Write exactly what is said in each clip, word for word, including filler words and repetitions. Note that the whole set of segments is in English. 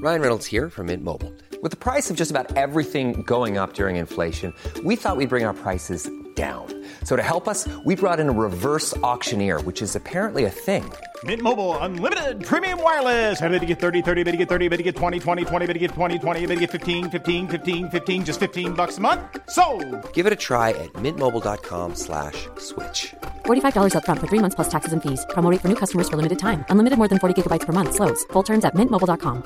Ryan Reynolds here from Mint Mobile. With the price of just about everything going up during inflation, we thought we'd bring our prices down. So to help us, we brought in a reverse auctioneer, which is apparently a thing. Mint Mobile Unlimited Premium Wireless. How to get thirty, thirty, how to get thirty, how to get twenty, twenty, twenty, how to get twenty, twenty, how to get fifteen, fifteen, fifteen, fifteen, just fifteen bucks a month? Sold! Give it a try at mintmobile.com slash switch. forty-five dollars up front for three months plus taxes and fees. Promo rate for new customers for limited time. Unlimited more than forty gigabytes per month. Slows full terms at mint mobile dot com.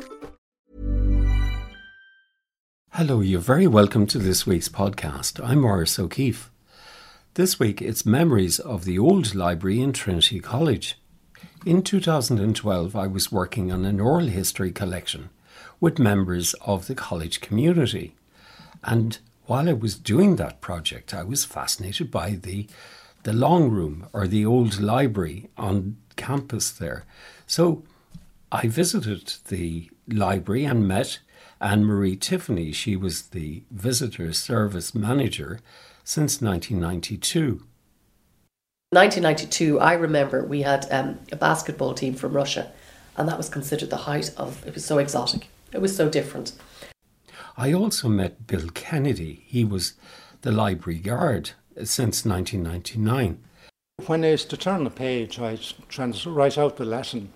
Hello, you're very welcome to this week's podcast. I'm Maurice O'Keefe. This week it's memories of the old library in Trinity College. In two thousand twelve, I was working on an oral history collection with members of the college community. And while I was doing that project, I was fascinated by the, the long room, or the old library on campus there. So I visited the library and met Anne-Marie Tiffany. She was the visitor service manager since nineteen ninety-two. nineteen ninety-two, I remember we had um, a basketball team from Russia, and that was considered the height of, it was so exotic, it was so different. I also met Bill Kennedy. He was the library guard since nineteen ninety-nine. When I used to turn the page, I'd trans- write out the lesson.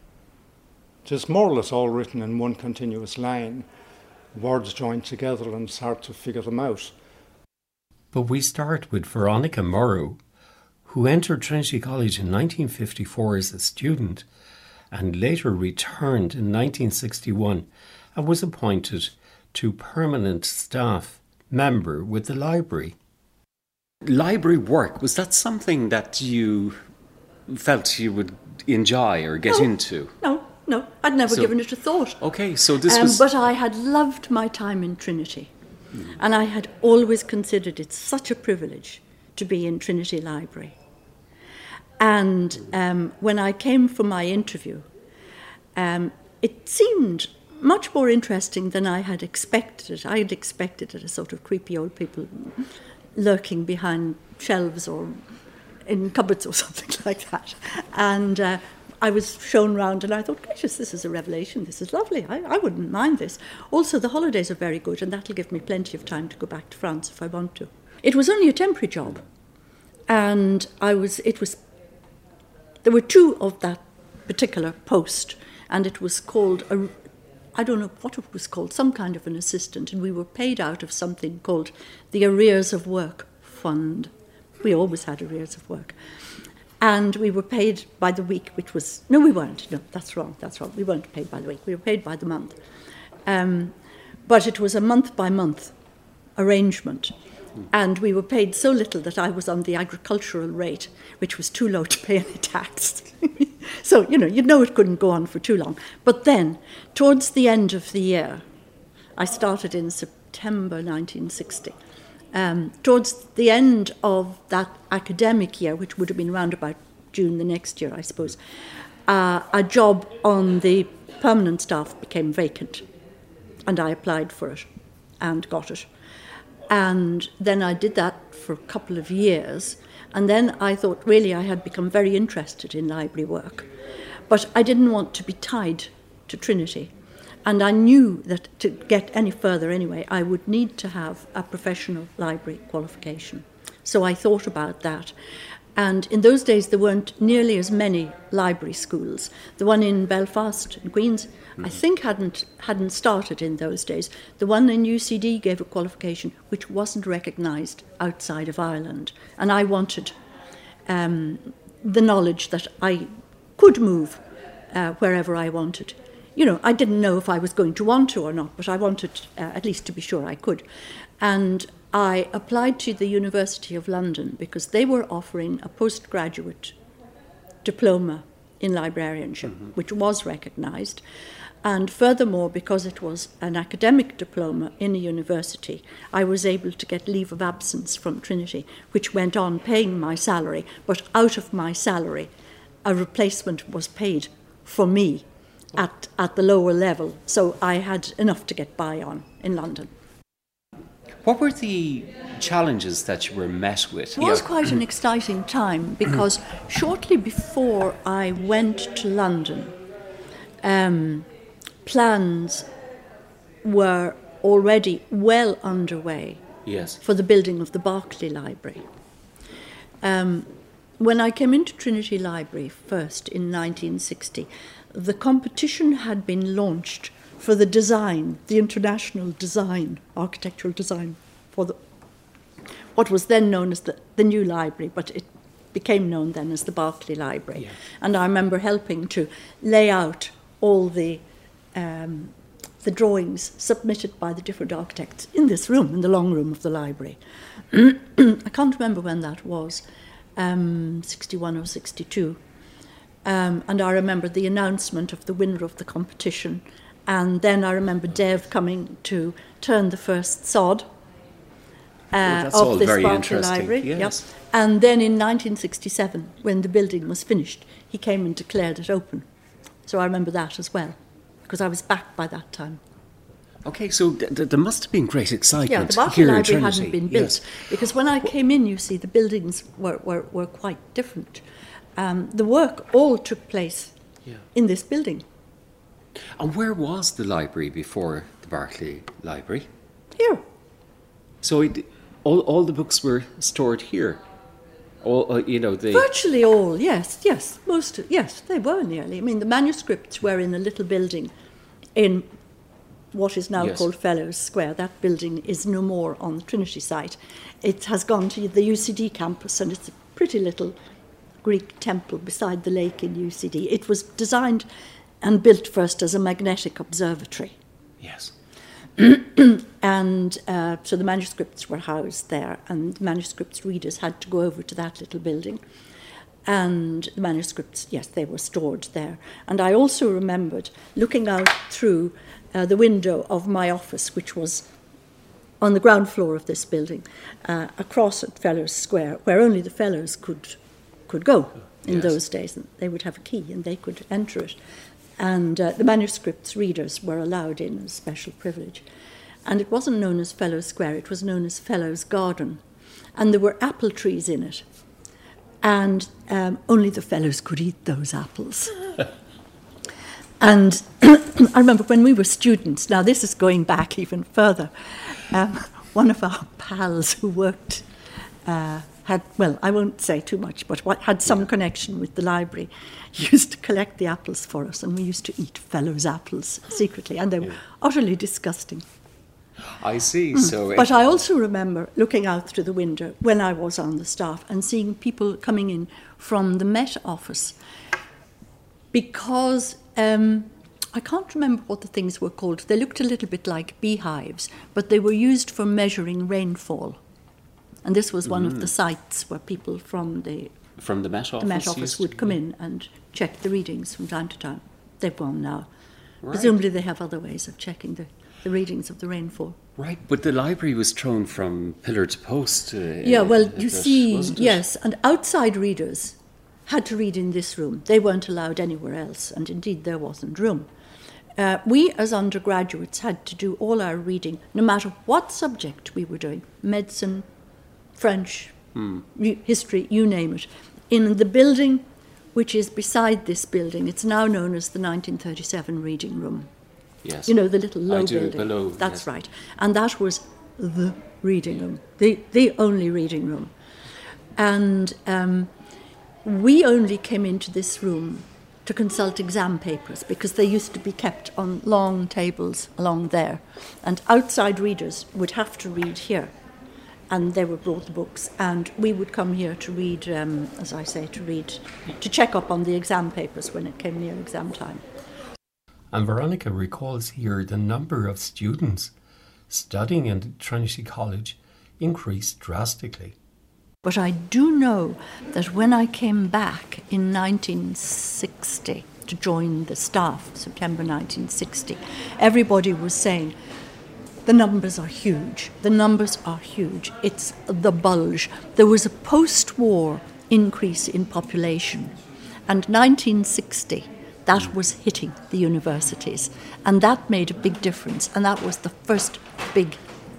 Just more or less all written in one continuous line, words joined together, and it's hard to figure them out. But we start with Veronica Morrow, who entered Trinity College in nineteen fifty-four as a student and later returned in nineteen sixty-one and was appointed to permanent staff member with the library. Library work, was that something that you felt you would enjoy or get no, into? No, no, I'd never so, given it a thought. Okay, so this um, was... But I had loved my time in Trinity, mm. and I had always considered it such a privilege to be in Trinity Library. And um, when I came for my interview, um, it seemed much more interesting than I had expected. I had expected it as sort of creepy old people lurking behind shelves or in cupboards or something like that. And uh, I was shown round and I thought, gracious, this is a revelation. This is lovely. I, I wouldn't mind this. Also, the holidays are very good, and that'll give me plenty of time to go back to France if I want to. It was only a temporary job. And I was, it was, there were two of that particular post, and it was called, a, I don't know what it was called, some kind of an assistant, and we were paid out of something called the Arrears of Work Fund. We always had arrears of work. And we were paid by the week, which was, no, we weren't. No, that's wrong, that's wrong. We weren't paid by the week. We were paid by the month. Um, but it was a month-by-month arrangement. And we were paid so little that I was on the agricultural rate, which was too low to pay any tax. So, you know, you'd know it couldn't go on for too long. But then, towards the end of the year, I started in September nineteen sixty. Um, towards the end of that academic year, which would have been round about June the next year, I suppose, uh, a job on the permanent staff became vacant. And I applied for it and got it. And then I did that for a couple of years. And then I thought, really, I had become very interested in library work. But I didn't want to be tied to Trinity. And I knew that to get any further anyway, I would need to have a professional library qualification. So I thought about that. And in those days, there weren't nearly as many library schools. The one in Belfast, in Queens, mm-hmm. I think hadn't hadn't started in those days. The one in U C D gave a qualification which wasn't recognised outside of Ireland. And I wanted um, the knowledge that I could move uh, wherever I wanted. You know, I didn't know if I was going to want to or not, but I wanted uh, at least to be sure I could. And I applied to the University of London because they were offering a postgraduate diploma in librarianship, mm-hmm. which was recognised. And furthermore, because it was an academic diploma in a university, I was able to get leave of absence from Trinity, which went on paying my salary, but out of my salary, a replacement was paid for me at, at the lower level. So I had enough to get by on in London. What were the challenges that you were met with? It was quite an exciting time because shortly before I went to London, um, plans were already well underway Yes. for the building of the Berkeley Library. Um, when I came into Trinity Library first in nineteen sixty, the competition had been launched for the design, the international design, architectural design, for the what was then known as the, the new library, but it became known then as the Berkeley Library. Yeah. And I remember helping to lay out all the um, the drawings submitted by the different architects in this room, in the long room of the library. I can't remember when that was, um, sixty-one or sixty-two. Um, and I remember the announcement of the winner of the competition. And then I remember Dev coming to turn the first sod uh, that's all of this very Berkeley interesting, Library. yes. Yep. And then in nineteen sixty-seven, when the building was finished, he came and declared it open. So I remember that as well, because I was back by that time. Okay, so th- th- there must have been great excitement Yeah, the Berkeley here in Library Trinity. hadn't been built. Yes. Because when I came in, you see, the buildings were, were, were quite different. Um, the work all took place Yeah. in this building. And where was the library before the Berkeley Library? Here. So it, all, all the books were stored here? All, uh, you know, the... Virtually all, yes, yes. Most, yes, they were nearly. I mean, the manuscripts were in a little building in what is now Yes. called Fellows Square. That building is no more on the Trinity site. It has gone to the U C D campus, and it's a pretty little Greek temple beside the lake in U C D. It was designed and built first as a magnetic observatory. Yes. And uh, so the manuscripts were housed there, and the manuscripts readers had to go over to that little building. And the manuscripts, yes, they were stored there. And I also remembered looking out through uh, the window of my office, which was on the ground floor of this building, uh, across at Fellows Square, where only the fellows could could go in Yes. those days. And they would have a key and they could enter it. And uh, the manuscripts readers were allowed in as special privilege. And it wasn't known as Fellows Square, it was known as Fellows Garden. And there were apple trees in it. And um, only the fellows could eat those apples. And I remember when we were students, now this is going back even further, um, one of our pals who worked, uh, had, well, I won't say too much, but what, had some connection with the library, used to collect the apples for us, and we used to eat fellows' apples secretly, and they were utterly disgusting. I see, so... But it- I also remember looking out through the window when I was on the staff and seeing people coming in from the Met Office, because um, I can't remember what the things were called. They looked a little bit like beehives, but they were used for measuring rainfall. And this was one of the sites where people from the, From the Met Office? the Met Office used would to- come in and check the readings from time to time. They've gone now. Right. Presumably they have other ways of checking the, the readings of the rainfall. Right, but the library was thrown from pillar to post. Uh, Yeah, well, a you bit, see, wasn't it? yes, and outside readers had to read in this room. They weren't allowed anywhere else, and indeed there wasn't room. Uh, we, as undergraduates, had to do all our reading, no matter what subject we were doing, medicine, French, Hmm. u- history, you name it, in the building which is beside this building. It's now known as the nineteen thirty-seven Reading Room. Yes. You know, the little low I do, building. below, That's yes. right. And that was the reading room, the, the only reading room. And um, we only came into this room to consult exam papers because they used to be kept on long tables along there. And outside readers would have to read here. And they were brought the books, and we would come here to read, um, as I say, to read, to check up on the exam papers when it came near exam time. And Veronica recalls here the number of students studying at Trinity College increased drastically. But I do know that when I came back in nineteen sixty to join the staff, September nineteen sixty, everybody was saying, the numbers are huge, the numbers are huge, it's the bulge. There was a post-war increase in population, and nineteen sixty, that was hitting the universities, and that made a big difference, and that was the first big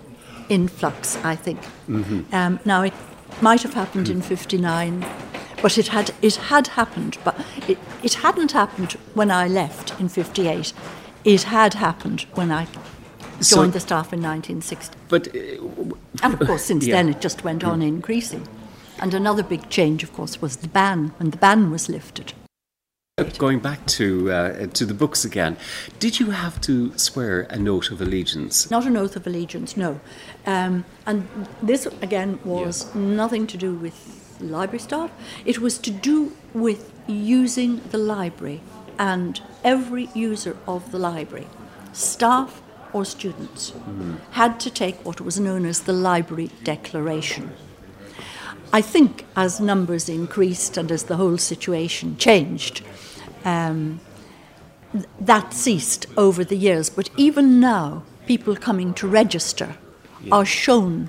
influx, I think. Mm-hmm. Um, now, it might have happened in fifty-nine, but it had it had happened, but it, it hadn't happened when I left in fifty-eight. it had happened when I So- joined the staff in nineteen sixty. But uh, And of course, since Yeah. then it just went on increasing. And another big change, of course, was the ban, when the ban was lifted. going back to uh, to the books again, did you have to swear a note of allegiance? Not an oath of allegiance, no. Um, and this, again, was nothing to do with library staff. It was to do with using the library and every user of the library, staff or students, had to take what was known as the Library Declaration. I think as numbers increased and as the whole situation changed, um, th- that ceased over the years. But even now, people coming to register are shown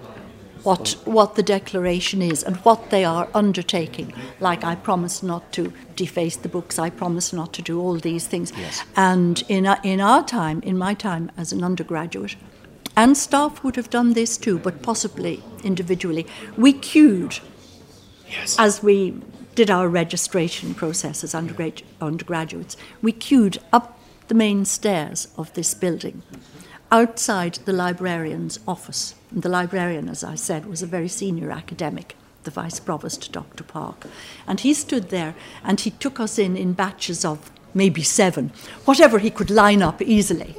what what the declaration is and what they are undertaking. Like, I promise not to deface the books, I promise not to do all these things. Yes. And in our, in our time, in my time as an undergraduate, and staff would have done this too, but possibly individually, we queued Yes. as we did our registration process as undergrad- undergraduates. We queued up the main stairs of this building, outside the librarian's office. And the librarian, as I said, was a very senior academic, the Vice Provost, Doctor Park. And he stood there and he took us in in batches of maybe seven, whatever he could line up easily.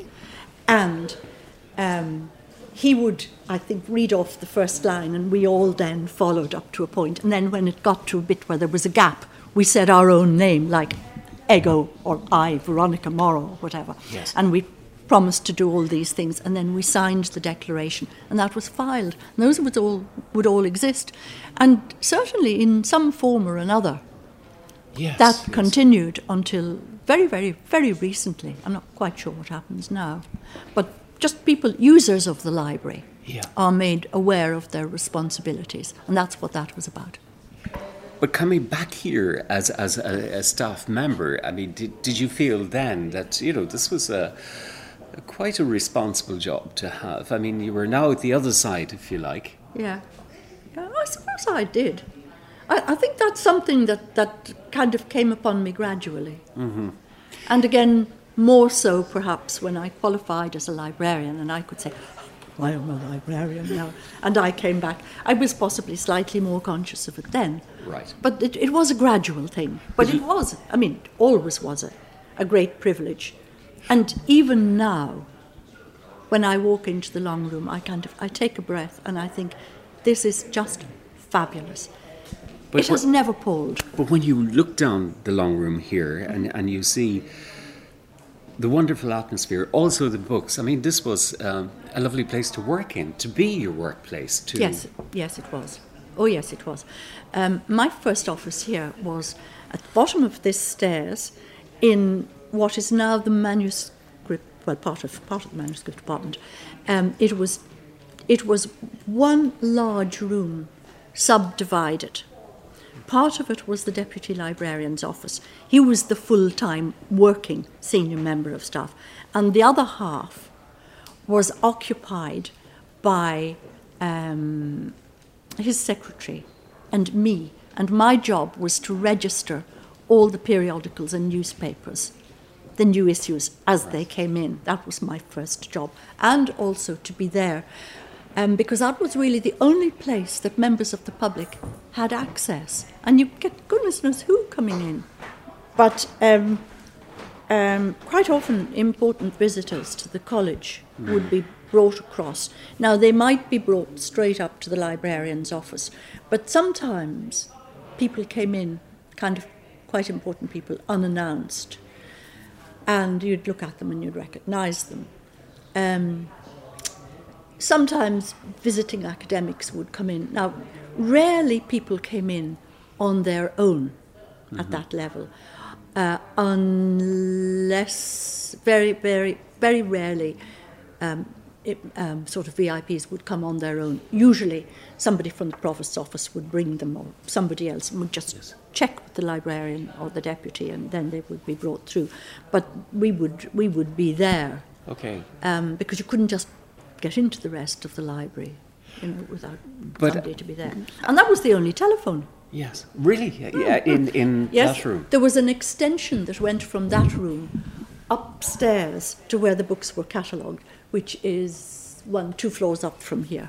And um, he would, I think, read off the first line, and we all then followed up to a point. And then when it got to a bit where there was a gap, we said our own name, like Ego or I, Veronica Morrow, or whatever. Yes. And we promised to do all these things, and then we signed the declaration, and that was filed. And those would all would all exist, and certainly in some form or another, Yes. that yes. continued until very, very, very recently. I'm not quite sure what happens now, but just people, users of the library, Yeah. are made aware of their responsibilities, and that's what that was about. But coming back here as as a, a staff member, I mean, did, did you feel then that, you know, this was a, a quite a responsible job to have? I mean, you were now at the other side, if you like. Yeah, yeah, I suppose I did. I, I think that's something that, that kind of came upon me gradually. Mm-hmm. And again, more so perhaps when I qualified as a librarian, and I could say, I am a librarian now. And I came back. I was possibly slightly more conscious of it then. Right. But it, it was a gradual thing. But it was, I mean, it always was a, a great privilege. And even now, when I walk into the long room, I kind of, I take a breath and I think, this is just fabulous. But it has what- never palled. But when you look down the long room here and, and you see the wonderful atmosphere, also the books, I mean, this was um, a lovely place to work in, to be your workplace. To Yes, yes, it was. Oh, yes, it was. Um, my first office here was at the bottom of this stairs in what is now the manuscript, well, part of part of the manuscript department. Um, it was, it was one large room, subdivided. Part of it was the deputy librarian's office. He was the full-time working senior member of staff, and the other half was occupied by um, his secretary and me, and my job was to register all the periodicals and newspapers, the new issues as they came in. That was my first job, and also to be there, um, because that was really the only place that members of the public had access, and you get goodness knows who coming in. But um, um, quite often important visitors to the college would be brought across. Now, they might be brought straight up to the librarian's office, but sometimes people came in, kind of quite important people, unannounced, and you'd look at them and you'd recognise them. Um, sometimes visiting academics would come in. Now, rarely people came in on their own mm-hmm. at that level, uh, unless very, very, very rarely um, it, um, sort of V I Ps would come on their own. Usually somebody from the provost's office would bring them, or somebody else would just yes. check with the librarian or the deputy, and then they would be brought through. But we would we would be there. Okay. Um, because you couldn't just get into the rest of the library, you know, without but, somebody to be there. And that was the only telephone. Yes, really? Yeah, in, in yes, that room? There was an extension that went from that room upstairs to where the books were catalogued, which is one, two floors up from here.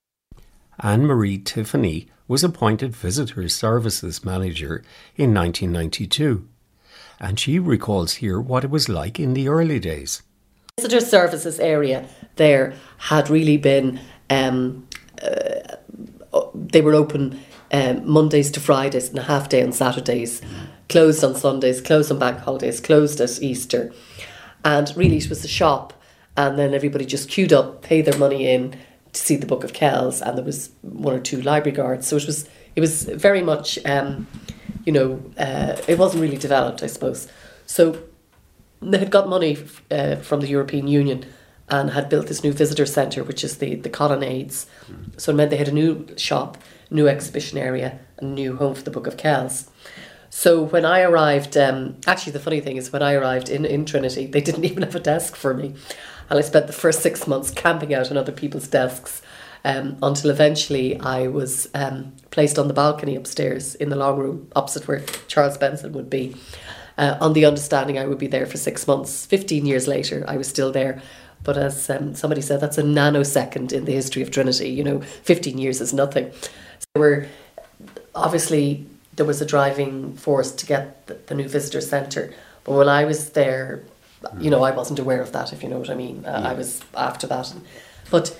Anne-Marie Tiffany was appointed Visitor Services Manager in nineteen ninety-two, and she recalls here what it was like in the early days. Visitor Services area there had really been, um, uh, they were open um, Mondays to Fridays and a half day on Saturdays, closed on Sundays, closed on bank holidays, closed at Easter. And really it was a shop, and then everybody just queued up, paid their money in to see the Book of Kells, and there was one or two library guards. So it was it was very much, um, you know, uh, it wasn't really developed, I suppose. So they had got money uh, from the European Union and had built this new visitor centre, which is the, the Colonnades. Mm. So it meant they had a new shop, new exhibition area, and a new home for the Book of Kells. So when I arrived, um, actually the funny thing is when I arrived in, in Trinity, they didn't even have a desk for me. And I spent the first six months camping out on other people's desks um, until eventually I was um, placed on the balcony upstairs in the long room opposite where Charles Benson would be, uh, on the understanding I would be there for six months. Fifteen years later, I was still there. But as um, somebody said, that's a nanosecond in the history of Trinity. You know, fifteen years is nothing. So there were, obviously, there was a driving force to get the, the new visitor centre. But when I was there, you know, I wasn't aware of that, if you know what I mean. Uh, yeah. I was after that. But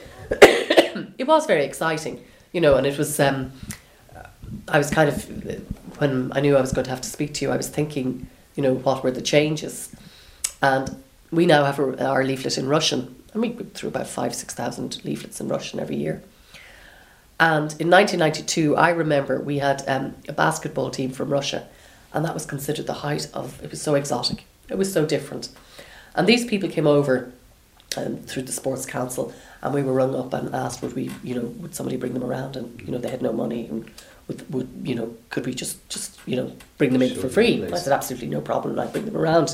it was very exciting, you know, and it was, um, I was kind of, when I knew I was going to have to speak to you, I was thinking, you know, what were the changes? And we now have a, our leaflet in Russian. I mean, we threw about five, six thousand leaflets in Russian every year. And in nineteen ninety-two, I remember we had um, a basketball team from Russia, and that was considered the height of, it was so exotic. It was so different. And these people came over um, through the Sports Council, and we were rung up and asked, would we, you know, would somebody bring them around? And, you know, they had no money. And would, would you know, could we just, just you know, bring them in for free? I said, absolutely no problem, I'd bring them around.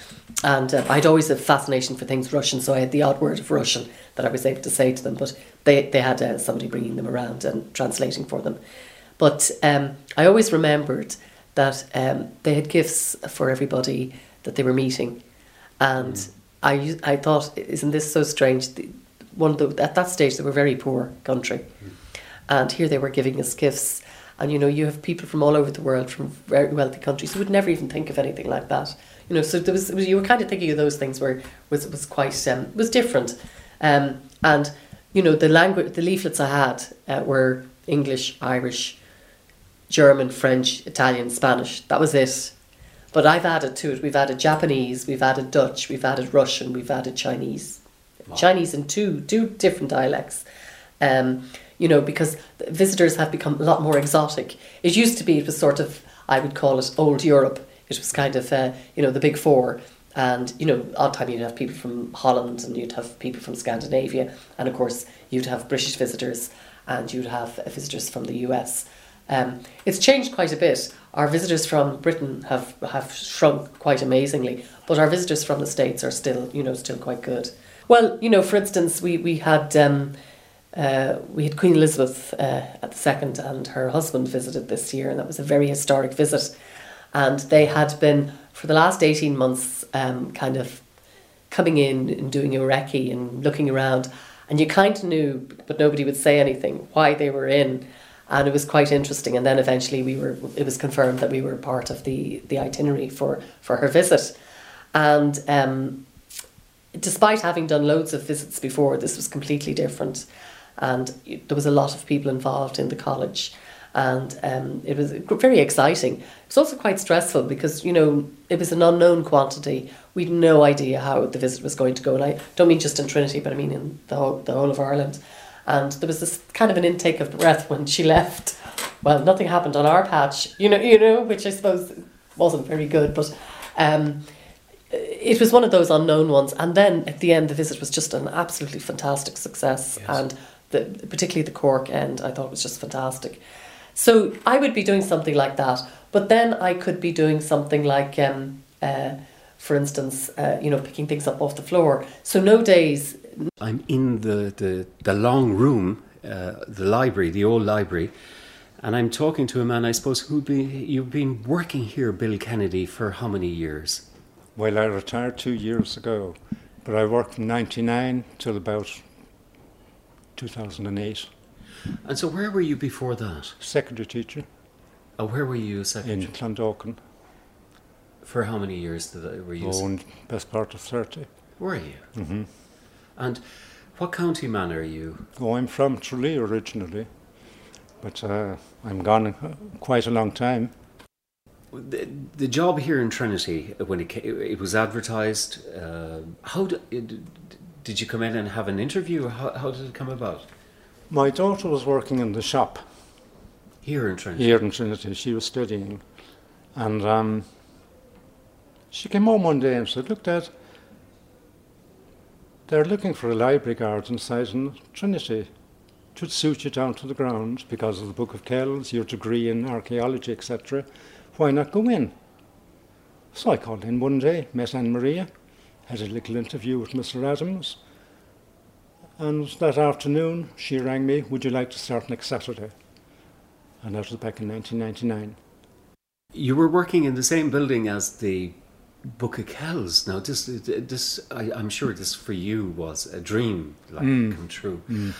And uh, I'd always had a fascination for things Russian, so I had the odd word of Russian that I was able to say to them, but they, they had uh, somebody bringing them around and translating for them. But um, I always remembered that um, they had gifts for everybody that they were meeting. And mm. I I thought, isn't this so strange? The, one of the, at that stage, they were a very poor country. Mm. And here they were giving us gifts. And, you know, you have people from all over the world, from very wealthy countries, who would never even think of anything like that. You know, so there was, it was you were kind of thinking of those things where was was quite um, was different, um, and you know the language, the leaflets I had uh, were English, Irish, German, French, Italian, Spanish. That was it. But I've added to it. We've added Japanese, we've added Dutch, we've added Russian, we've added Chinese, wow. Chinese in two two different dialects. Um, you know, because visitors have become a lot more exotic. It used to be it was sort of, I would call it old Europe. It was kind of, uh, you know, the big four. And, you know, odd time you'd have people from Holland and you'd have people from Scandinavia. And, of course, you'd have British visitors and you'd have uh, visitors from the U S. Um, it's changed quite a bit. Our visitors from Britain have, have shrunk quite amazingly. But our visitors from the States are still, you know, still quite good. Well, you know, for instance, we, we had... Um, Uh, we had Queen Elizabeth uh, at the second and her husband visited this year, and that was a very historic visit. And they had been, for the last eighteen months, um, kind of coming in and doing a recce and looking around. And you kind of knew, but nobody would say anything, why they were in. And it was quite interesting. And then eventually we were, it was confirmed that we were part of the, the itinerary for, for her visit. And um, despite having done loads of visits before, this was completely different. And there was a lot of people involved in the college, and um, it was very exciting. It was also quite stressful because, you know, it was an unknown quantity. We had no idea how the visit was going to go, and I don't mean just in Trinity, but I mean in the whole, the whole of Ireland. And there was this kind of an intake of breath when she left. Well, nothing happened on our patch, you know, you know, which I suppose wasn't very good, but um, it was one of those unknown ones. And then at the end, the visit was just an absolutely fantastic success, yes. and The, particularly the Cork end, I thought was just fantastic. So I would be doing something like that, but then I could be doing something like, um, uh, for instance, uh, you know, picking things up off the floor. So no days. I'm in the, the, the long room, uh, the library, the old library, and I'm talking to a man, I suppose, who be you've been working here, Bill Kennedy, for how many years? Well, I retired two years ago, but I worked from ninety-nine till about two thousand eight. And so where were you before that? Secondary teacher. Oh, where were you secondary? In Clondalkin. For how many years did I, were you? Oh, in best part of thirty. Were you? Mm-hmm. And what county man are you? Oh, I'm from Tralee originally, but uh, I'm gone quite a long time. The, the job here in Trinity, when it came, it was advertised, uh, how did, did you come in and have an interview, or how, how did it come about? My daughter was working in the shop. Here in Trinity? Here in Trinity. She was studying. And um, she came home one day and said, look, Dad, they're looking for a library guard inside in Trinity to suit you down to the ground because of the Book of Kells, your degree in archaeology, et cetera. Why not go in? So I called in one day, met Anne Maria, had a little interview with Mister Adams, and that afternoon she rang me, would you like to start next Saturday? And that was back in nineteen ninety-nine. You were working in the same building as the Book of Kells. Now, this, this I, I'm sure this for you was a dream, like Mm. come true. Mm.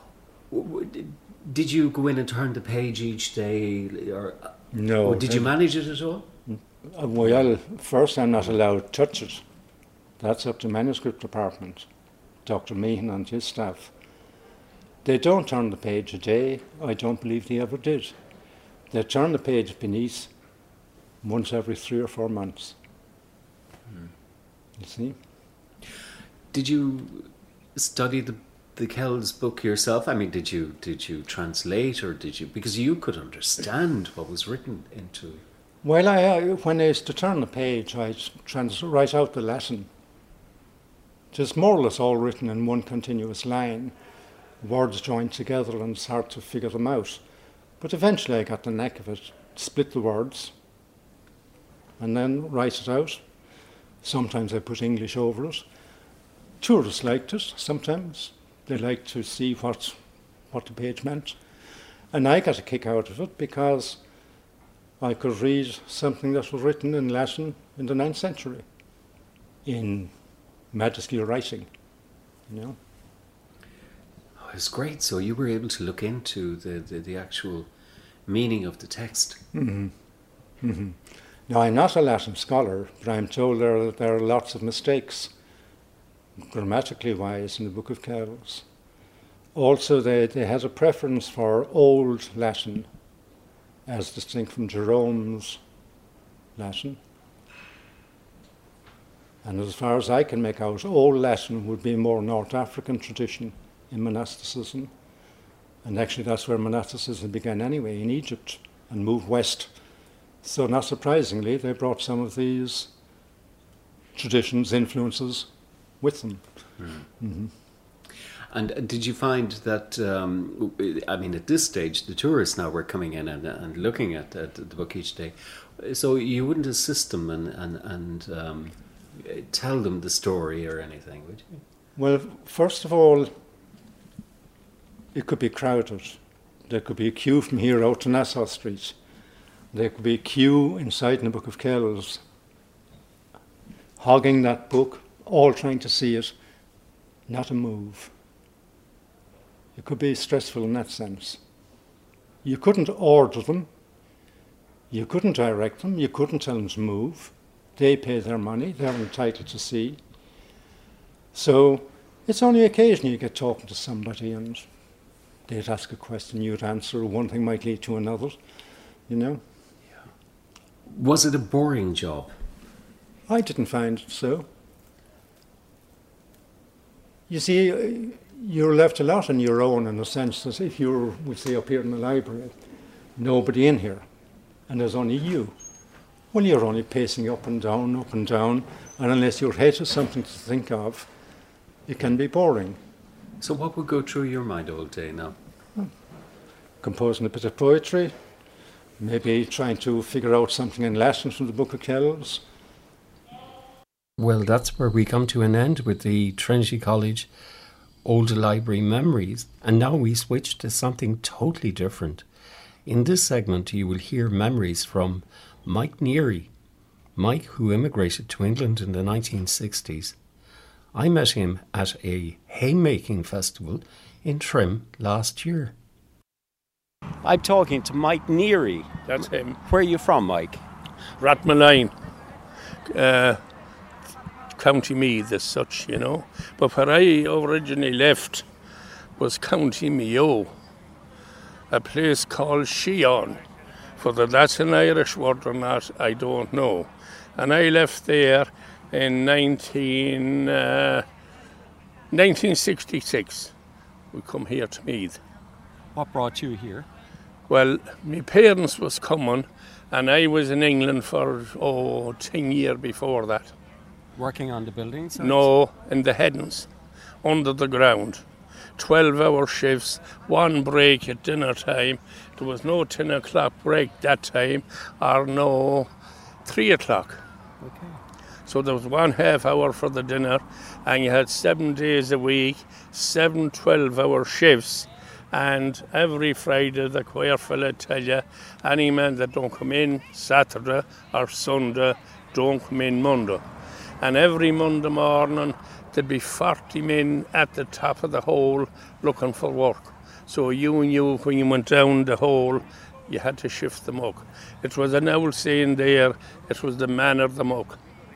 Did you go in and turn the page each day, or No. or did you manage it at all? Uh, Well, first I'm not allowed to touch it. That's up to manuscript department, Doctor Meehan and his staff. They don't turn the page a day. I don't believe they ever did. They turn the page beneath once every three or four months. Mm. You see? Did you study the the Kells book yourself? I mean, did you did you translate, or did you, because you could understand what was written into? Well, I, I, when I used to turn the page, I'd trans- write out the Latin. Just more or less all written in one continuous line, words joined together, and it's hard to figure them out. But eventually I got the knack of it, split the words, and then write it out. Sometimes I put English over it. Tourists liked it, sometimes. They liked to see what, what the page meant. And I got a kick out of it because I could read something that was written in Latin in the ninth century, in magisterial writing, you know. Oh, it's great. So you were able to look into the, the, the actual meaning of the text. Mm-hmm. Mm-hmm. Now, I'm not a Latin scholar, but I'm told there are, there are lots of mistakes, grammatically wise, in the Book of Kells. Also, they, they had a preference for Old Latin, as distinct from Jerome's Latin. And as far as I can make out, Old Latin would be more North African tradition in monasticism. And actually that's where monasticism began anyway, in Egypt, and moved west. So not surprisingly, they brought some of these traditions, influences with them. Mm. Mm-hmm. And did you find that, um, I mean, at this stage, the tourists now were coming in and, and looking at, at the book each day, so you wouldn't assist them and, and, and um, tell them the story or anything, would you? Well, first of all, it could be crowded. There could be a queue from here out to Nassau Street. There could be a queue inside in the Book of Kells, hogging that book, all trying to see it, not a move. It could be stressful in that sense. You couldn't order them, you couldn't direct them, you couldn't tell them to move. They pay their money, they're entitled to see. So it's only occasionally you get talking to somebody and they'd ask a question, you'd answer, one thing might lead to another, you know. Yeah. Was it a boring job? I didn't find it so. You see, you're left a lot on your own in the sense that if you're, we say, up here in the library, nobody in here, and there's only you, well, you're only pacing up and down, up and down, and unless your head has something to think of, it can be boring. So what would go through your mind all day now? Hmm. Composing a bit of poetry, maybe trying to figure out something in Latin from the Book of Kells. Well, that's where we come to an end with the Trinity College Old Library Memories, and now we switch to something totally different. In this segment you will hear memories from Mike Neary, Mike, who immigrated to England in the nineteen sixties. I met him at a haymaking festival in Trim last year. I'm talking to Mike Neary. That's him. Where are you from, Mike? Rathmaline, uh, County Meath as such, you know. But where I originally left was County Mayo, a place called Sheon. Whether that's an Irish word or not, I don't know. And I left there in nineteen, uh, nineteen sixty-six. We come here to Meath. What brought you here? Well, my parents was coming, and I was in England for, oh, ten years before that. Working on the buildings? No, in the headings, under the ground. twelve-hour shifts, one break at dinner time. There was no ten o'clock break that time, or no three o'clock. Okay. So there was one half hour for the dinner, and you had seven days a week, seven twelve-hour shifts. And every Friday, the choir fella tell you, any man that don't come in Saturday or Sunday, don't come in Monday. And every Monday morning, there'd be forty men at the top of the hole looking for work. So you and you, when you went down the hole, you had to shift the muck. It was an old saying there, it was the man of the muck.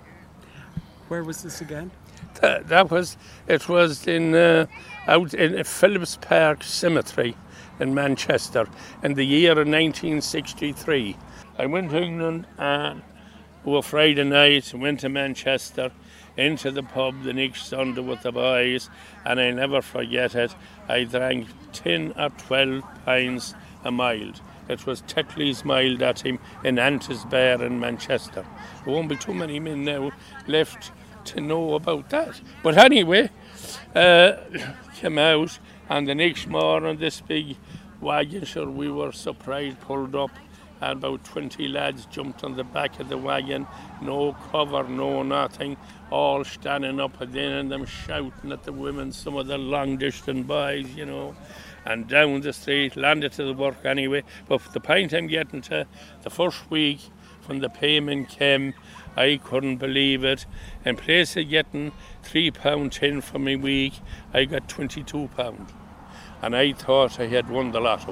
Where was this again? That, that was, it was in uh, out in Phillips Park Cemetery in Manchester in the year of nineteen sixty-three. I went to England and over Friday night, went to Manchester, into the pub the next Sunday with the boys, and I never forget it. I drank ten or twelve pints a mild. It was Tetley's mild at him in Antis Bar in Manchester. There won't be too many men now left to know about that. But anyway, uh, came out, and the next morning this big wagon, sure, we were surprised, pulled up, and about twenty lads jumped on the back of the wagon, no cover, no nothing, all standing up and then and them shouting at the women, some of the long distance boys, you know, and down the street, landed to the work anyway. But the point I'm getting to, the first week when the payment came, I couldn't believe it. In place of getting three pound ten for my week, I got twenty-two pound, and I thought I had won the lotto.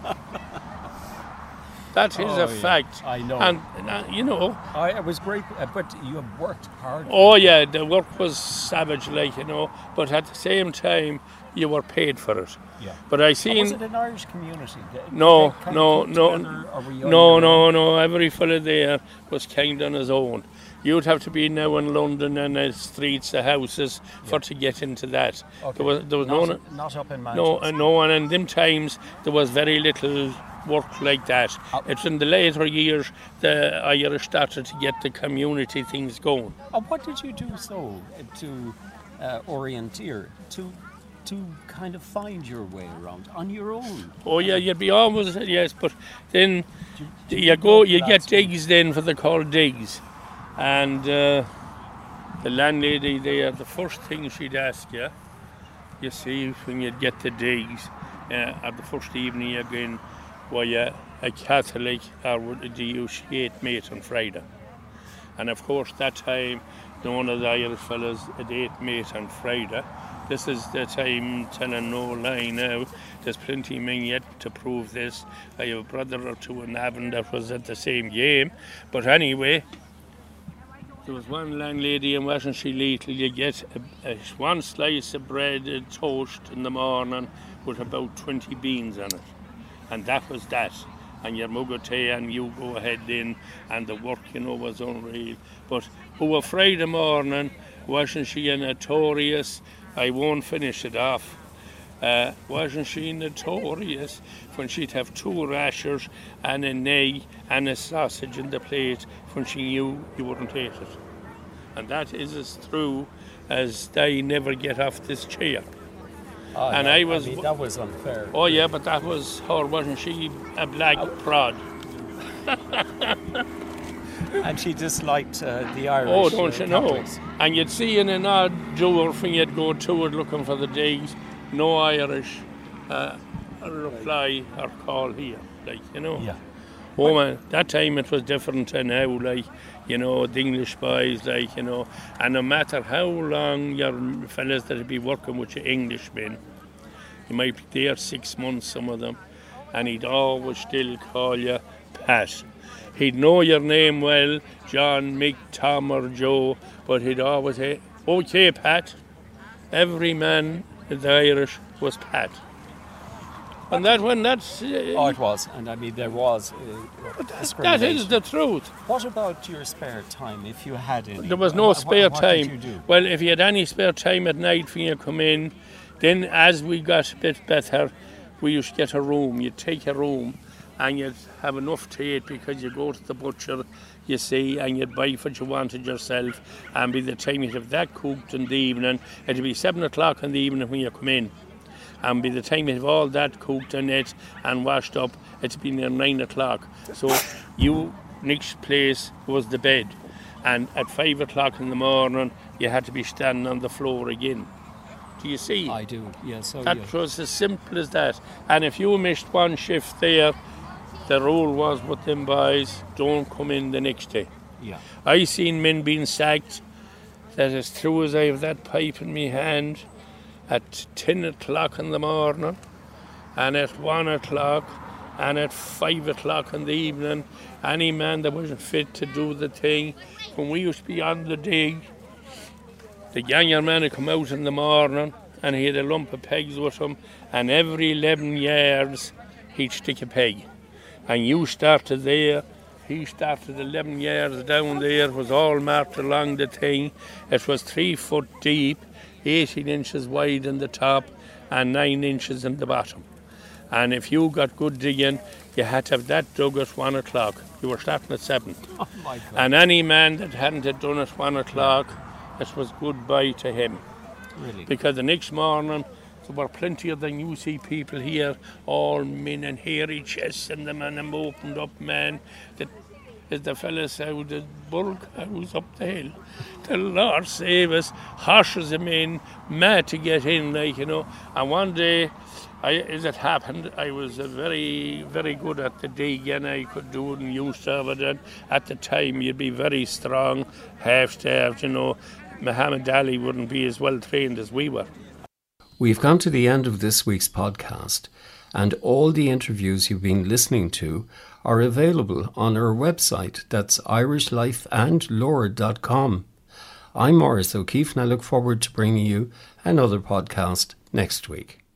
That is oh, a yeah. fact. I know. And, uh, you know. I, it was great, uh, but you have worked hard. Oh, yeah, the work was savage, like, you know, but at the same time, you were paid for it. Yeah. But I seen. Was it an Irish community? Did no, they no, keep no, together, or were you no, no, no. Every fella there was kind on his own. You'd have to be now in London and the streets, the houses, yeah. for to get into that. Okay. There was, there was not, no, not up in Manchester. No, uh, no, and in them times there was very little work like that. Oh. It's in the later years the Irish started to get the community things going. Oh, what did you do so to uh, orienteer, to to kind of find your way around on your own? Oh yeah, you'd be almost, yes, but then you, you go, you get digs then for the called digs, and uh, the landlady there, the first thing she'd ask you, you see, when you'd get the digs, uh, at the first evening again, were you a Catholic or do you eat meat on Friday? And of course that time, none of the Irish fellas had ate meat on Friday. This is the time telling no lie now. There's plenty of men yet to prove this. I have a brother or two in Avon that was at the same game. But anyway, there was one landlady, and wasn't she lethal? You get a, a, one slice of bread and toast in the morning with about twenty beans on it. And that was that. And your mug of tea, and you go ahead in, and the work, you know, was unreal. But over Friday morning, wasn't she a notorious, I won't finish it off, uh, wasn't she notorious when she'd have two rashers and a nay and a sausage in the plate when she knew you wouldn't eat it. And that is as true as they never get off this chair. Oh, and yeah, I was. I mean, that was unfair. Oh yeah, but that was her, wasn't she? A black oh. prod. And she disliked uh, the Irish. Oh, don't uh, you know? Catholics. And you'd see in an odd door when you'd go to it looking for the digs, no Irish uh, reply or call here, like, you know. Yeah. Oh man, that time it was different to now, like, you know, the English boys, like, you know, and no matter how long your fellas that'd be working with your Englishmen, you might be there six months, some of them, and he'd always still call you Pat. He'd know your name well, John, Mick, Tom or Joe, but he'd always say, okay, Pat. Every man in the Irish was Pat. And that one, that's... Uh, oh, it was. And I mean, there was uh, that is the truth. What about your spare time, if you had any? There was no what, spare what, what time. Did you do? Well, if you had any spare time at night when you come in, then as we got a bit better, we used to get a room. You'd take a room and you'd have enough to eat because you go to the butcher, you see, and you'd buy what you wanted yourself. And by the time you'd have that cooked in the evening, it'd be seven o'clock in the evening when you come in. And by the time you have all that cooked and it and washed up, it's been near nine o'clock. So you, next place was the bed. And at five o'clock in the morning, you had to be standing on the floor again. Do you see? I do, yeah. So that yeah. was as simple as that. And if you missed one shift there, the rule was with them boys, don't come in the next day. Yeah. I seen men being sacked that as true as I have that pipe in my hand, at ten o'clock in the morning, and at one o'clock, and at five o'clock in the evening. Any man that wasn't fit to do the thing, when we used to be on the dig, the younger man would come out in the morning, and he had a lump of pegs with him, and every eleven yards he'd stick a peg. And you started there, he started eleven yards down there, it was all marked along the thing. It was three foot deep, eighteen inches wide in the top and nine inches in the bottom. And if you got good digging, you had to have that dug at one o'clock. You were starting at seven. Oh my God. And any man that hadn't had done at one o'clock, it was goodbye to him. Really? Because the next morning, there were plenty of them. You see people here, all men and hairy chests and them, and them opened up, man. That as the fella said, the bull cows up the hill. The Lord save us, horses them in, mad to get in, like, you know. And one day, I, as it happened, I was uh, very, very good at the dig, and I could do it and used to have it. And at the time, you'd be very strong, half-starved, you know. Muhammad Ali wouldn't be as well trained as we were. We've come to the end of this week's podcast, and all the interviews you've been listening to are available on our website. That's irish life and lore dot com. I'm Maurice O'Keefe, and I look forward to bringing you another podcast next week.